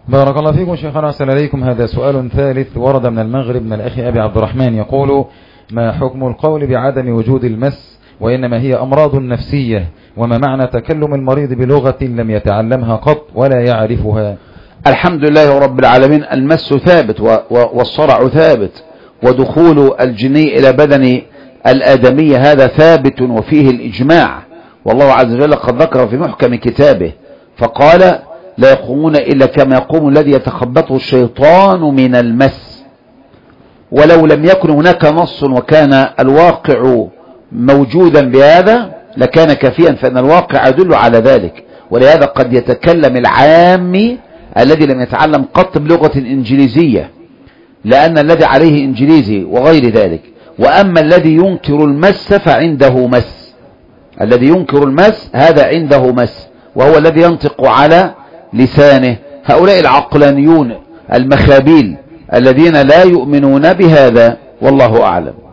بارك الله فيكم شيخنا وأحسن إليكم. هذا سؤال ثالث ورد من المغرب من الأخ أبي عبد الرحمن، يقول: ما حكم القول بعدم وجود المس وإنما هي أمراض نفسية، وما معنى تكلم المريض بلغة لم يتعلمها قط ولا يعرفها؟ الحمد لله رب العالمين، المس ثابت والصرع ثابت، ودخول الجني إلى بدن الآدمي هذا ثابت وفيه الإجماع، والله عز وجل قد ذكر في محكم كتابه فقال: لا يقومون إلا كما يقوم الذي يتخبطه الشيطان من المس. ولو لم يكن هناك نص وكان الواقع موجودا بهذا لكان كافيا، فإن الواقع يدل على ذلك. ولهذا قد يتكلم العامي الذي لم يتعلم قط بلغة إنجليزية، لأن الذي عليه إنجليزي وغير ذلك. وأما الذي ينكر المس فعنده مس، الذي ينكر المس هذا عنده مس، وهو الذي ينطق على لسانه. هؤلاء العقلانيون المخابيل الذين لا يؤمنون بهذا، والله أعلم.